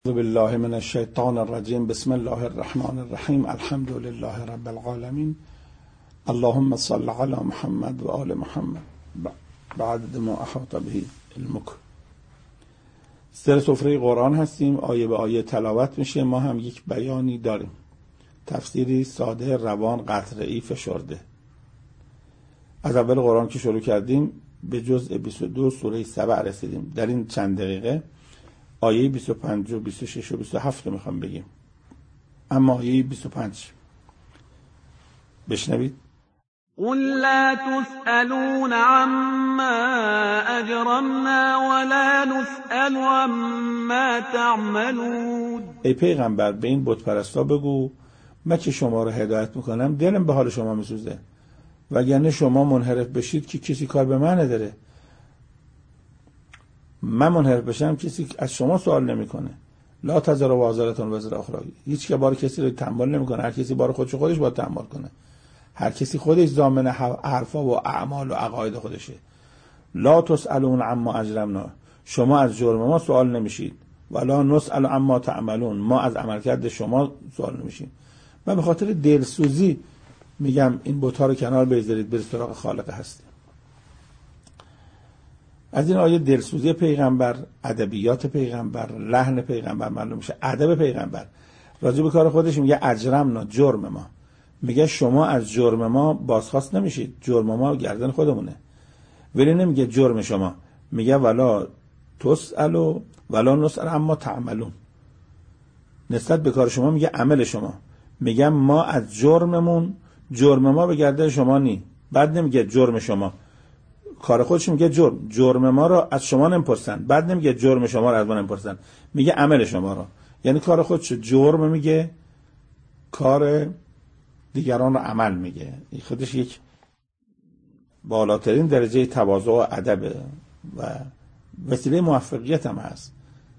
اعوذ بالله من الشیطان الرجیم. بسم الله الرحمن الرحیم. الحمد لله رب العالمین. اللهم صل علی محمد و آل محمد بعد ما احاط به علمک. سر سفره قرآن هستیم، آیه به آیه تلاوت میشه. ما هم یک بیانی داریم، تفسیری ساده، روان، قطره‌ای، فشرده. از اول قرآن که شروع کردیم به جزء 22 سوره سبع رسیدیم. در این چند دقیقه آیه 25 و 26 و 27 رو میخوام بگیم. اما آیه 25 بشنوید. قل لا تسألون عما اجرمنا ولا نسأل عما تعملون. ای پیغمبر به این بت پرستا بگو من که شما رو هدایت میکنم دلم به حال شما میسوزه، وگرنه شما منحرف بشید که کسی کار به من نداره. من منحرف بشم کسی از شما سوال نمیکنه. لا تزر وازرتون وزر اخرى. هیچ که بار کسی رو تحمل نمیکنه. هر کسی بار خودش باید تحمل کنه. هر کسی خودش ضامن حرفا و اعمال و عقاید خودشه. لا تسألون عما اجرمنا. شما از جرم ما سوال نمیشید. ولا نسأل عما تعملون. ما از عملکرد شما سوال نمیشیم. من به خاطر دلسوزی میگم این بت‌ها رو کنار بذارید، برید سراغ خالق هستی. از این آیه دلسوزی پیغمبر، ادبیات پیغمبر، لحن پیغمبر معلوم میشه. ادب پیغمبر راجع به کار خودش میگه اجرمنا، جرم ما. میگه شما از جرم ما بازخواست نمیشید، جرم ما گردن خودمونه. ولی نمیگه جرم شما، میگه ولا تسألوا ولا نسأل عما تعملون. نسبت به کار شما میگه عمل شما. میگه ما از جرممون، جرم ما به گردن شما نی. بعد نمیگه جرم شما، کار خودش میگه جرم ما رو از شما نمیپرسن. بعد نمیگه جرم شما رو از ما نمیپرسن، میگه عمل شما رو. یعنی کار خودش جرم میگه، کار دیگران رو عمل میگه. این خودش یک بالاترین درجه تواضع و ادب و وسیله موفقیت هم هست.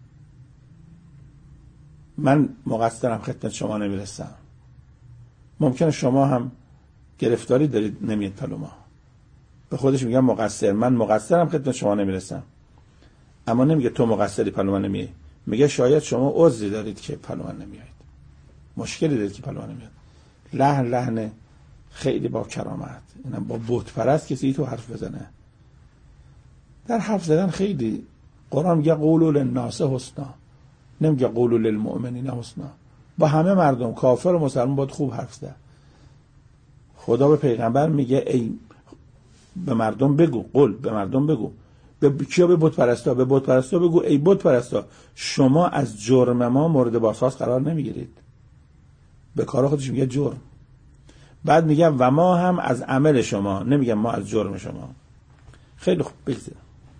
من مقصرم، خدمت شما نمیرسم. ممکنه شما هم گرفتاری دارید نمیاد پلو ما. به خودش میگم مقصر، من مقصرم، خدمت شما نمیرسم. اما نمیگه تو مقصری پلو من نمیای. میگه شاید شما عذری دارید که پلو من نمیایید، مشکلی دارید که پلو من نمیاد. لحن خیلی با کرامت. اینم با بت پرست کسی تو حرف بزنه. در حرف زدن خیلی قرآن میگه قولوا للناس حسنا، نمیگه قولوا للمؤمنین حسنا. با همه مردم، کافر و مسلمان، باید خوب حرف زد. خدا به پیغمبر میگه ای به مردم بگو، قول به مردم بگو. به کیا؟ به بت پرستا. به بت پرستا بگو ای بت پرستا، شما از جرم ما مورد بازخواست قرار نمیگیرید. به کار خودش میگه جرم. بعد میگه و ما هم از عمل شما، نمیگه ما از جرم شما. خیلی خوب بگذار.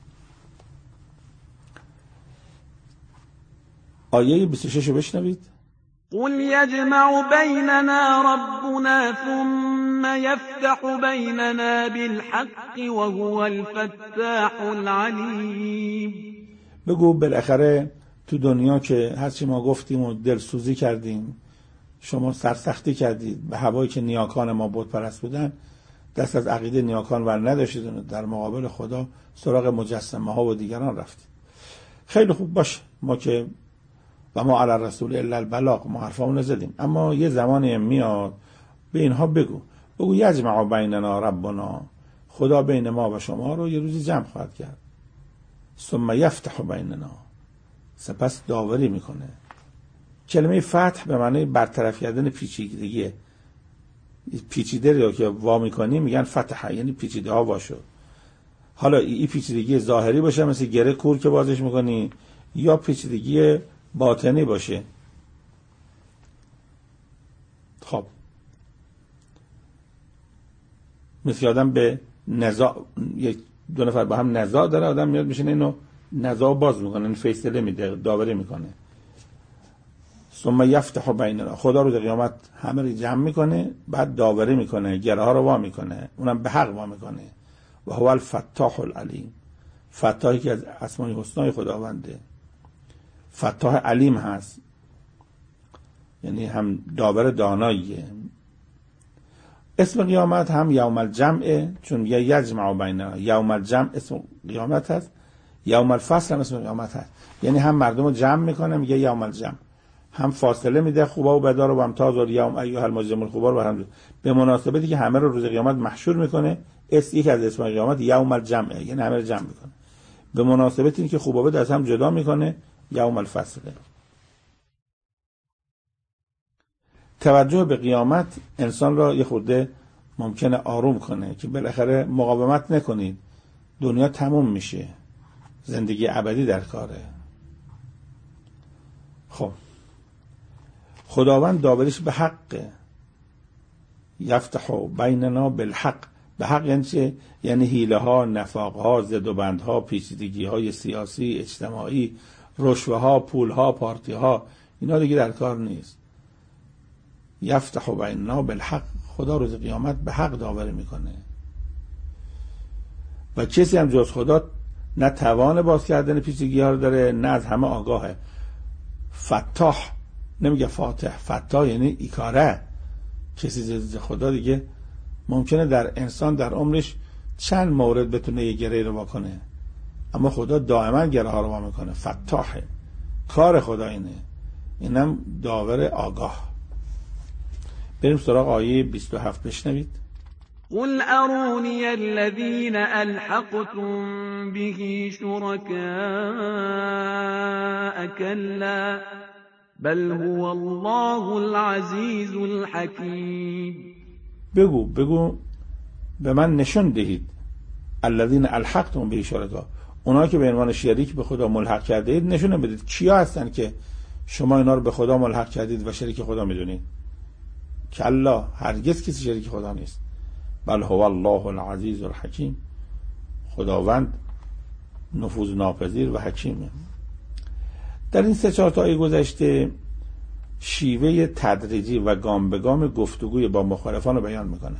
آیه 26 رو بشنوید. قل یجمع بیننا ربنا ثم یفتح بیننا بالحق وهو الفتاح العلیم. بگو بالاخره تو دنیا که هرچی ما گفتیم و دلسوزی کردیم، شما سرسختی کردید به هوایی که نیاکان ما بت پرست بودن، دست از عقیده نیاکان ور نداشتید و در مقابل خدا سراغ مجسمه ها و دیگران رفتید. خیلی خوب باشه، ما که و ما علی الرسول الا البلاغ، ما حرفامون زدیم. اما یه زمانی میاد به اینها بگو یجمع بیننا ربنا، خدا بین ما و شما رو یه روزی جمع خواهد کرد. ثم یفتح بیننا، سپس داوری میکنه. کلمه فتح به معنی برطرف کردن پیچیدگیه. پیچیده رو که وا میکنی میگن فتح، یعنی پیچیده ها وا شد. حالا این پیچیدگی ظاهری باشه مثل گره کور که بازش میکنی، یا پیچیدگی باطنی باشه. خب مثل آدم به نزاع، یک دو نفر با هم نزاع داره، آدم میاد میشینه اینو نزاع باز میکنه، این فیصله میده، داوری میکنه. ثم یفتح بیننا، خدا رو در قیامت همه رو جمع میکنه، بعد داوری میکنه، گره ها رو وا میکنه، اونم به حق وا میکنه. و هو الفتاح العلیم، فتاحی که از اسماء الحسنا خداونده. فتاح علیم هست، یعنی هم داور داناییه. اسم قیامت هم یوم الجمع، چون یجمع بیننا، یوم الجمع اسم قیامت هست. یوم الفصل هم اسم قیامت هست، یعنی هم مردم رو جمع میکنه میگه یوم الجمع، هم فاصله میده خوبا و بدا رو با هم تازور یوم ایها المجرمون خوبا رو با هم به مناسبتی که همه رو روز قیامت محشور میکنه. یکی از اسم قیامت یوم الجمع، یعنی همه رو جمع میکنه. به مناسبت این که خوب و بد از هم جدا میکنه یوم الفصل. توجه به قیامت انسان را یه خورده ممکنه آروم کنه که بالاخره مقاومت نکنید، دنیا تموم میشه، زندگی ابدی در کاره. خب خداوند داوریش به حق، یفتح بیننا بالحق. به حق یعنی چه؟ یعنی حیله ها، نفاق ها، زد و بند ها، پیچیدگی های سیاسی، اجتماعی، رشوه ها، پول ها، پارتی ها، اینا دیگه در کار نیست. یفتح بیننا بالحق، خدا روز قیامت به حق داوری میکنه و کسی هم جز خدا نه توان باز کردن پیچیدگی ها رو داره، نه از همه آگاهه. فتاح، نمیگه فاتح، فتاح یعنی ایکاره. کسی جز خدا دیگه ممکنه در انسان در عمرش چند مورد بتونه یه گره رو واکنه، اما خدا دائما گره ها رو وا میکنه. فتاحه، کار خدا اینه، اینم داور آگاه. بریم سراغ آیه 27 بشنوید. قل ارونی الذین الحقتم به شرکاء کلا بل هو الله العزیز الحکیم. بگو به من نشون دهید الذین الحقتم به شرکا، اونایی که به عنوان شریک به خدا ملحق کرده اید، نشون بدید کیا هستن که شما اینا رو به خدا ملحق کردید و شریک خدا میدونید. کلا، هرگز کسی شریک خدا نیست. بل هو الله العزیز الحکیم، خداوند نفوذ ناپذیر و حکیمه. در این 3-4 تا آیه گذشته شیوه تدریجی و گام به گام گفتگوی با مخالفان رو بیان میکنه.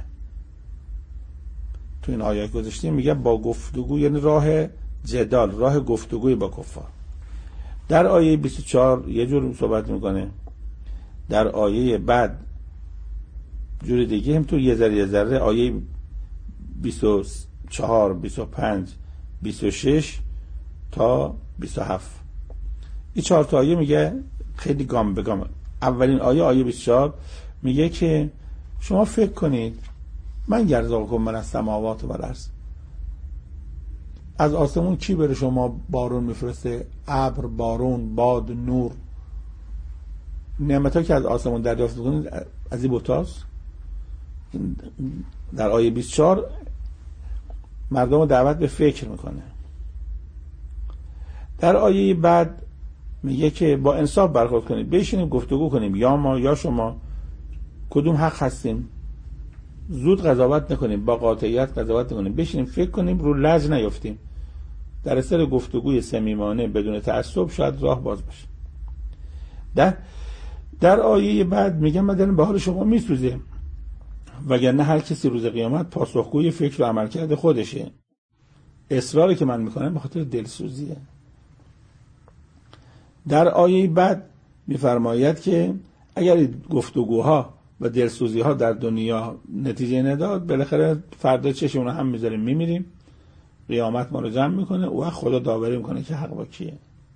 تو این آیه گذشته میگه با گفتگو، یعنی راه جدال، راه گفتگوی با کفار. در آیه 24 یه جور صحبت میکنه، در آیه بعد جور دیگه هم تو یه ذره آیه 24 25 26 تا 27 این 4 تا آیه میگه خیلی گام به گام. اولین آیه 24 میگه که شما فکر کنید من یرزقکم من السماوات و الارض، از آسمون کی بره شما بارون میفرسته؟ ابر، بارون، باد، نور، نعمت‌ها که از آسمون دریافت می‌کنید از این بتاست. در آیه 24 مردم رو دعوت به فکر میکنه. در آیه بعد میگه که با انصاف برخورد کنید، بشینیم گفتگو کنیم، یا ما یا شما کدوم حق هستیم، زود قضاوت نکنیم، با قاطعیت قضاوت نکنیم، بشینیم فکر کنیم، رو لج نیفتیم، در اثر گفتگوی صمیمانه بدون تعصب شاید راه باز بشه. در آیه بعد میگه مدن به حال شما میسوزه، وگرنه هر کسی روز قیامت پاسخگوی فکر و عملکرد خودشه. اصراری که من میکنم به خاطر دلسوزیه. در آیه بعد میفرماید که اگر گفتگوها و دلسوزیها در دنیا نتیجه نداد، بالاخره فردا چشمون هم میذاریم میمیریم، قیامت ما رو جمع میکنه و خدا داوری میکنه که حق با کیه.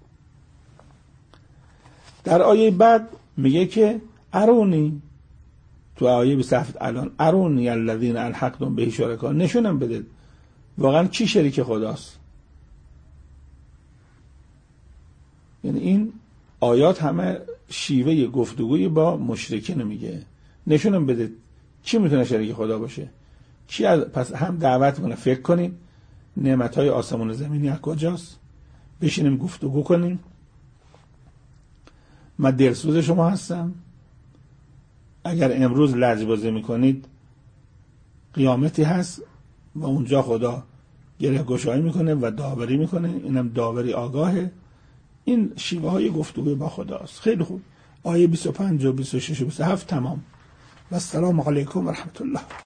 در آیه بعد میگه که ارونی، تو آیه 27 الان ارونی الذین الحقتم به شرکا، نشونم بده واقعا کی شریک خداست. یعنی این آیات همه شیوه گفتگوی با مشرکین میگه، نشونم بده کی میتونه شریک خدا باشه، کی پس هم دعوت کنه فکر کنیم نعمتهای آسمان و زمینی از کجاست، بشینیم گفتگو کنیم. من دلسوز شما هستم، اگر امروز لجبازی میکنید قیامتی هست و اونجا خدا گره گشایی میکنه و داوری میکنه، اینم داوری آگاهه. این شیوه های گفتگوی با خداست. خیلی خوب. آیه 25 و 26 و 27 تمام. و السلام علیکم و رحمت الله.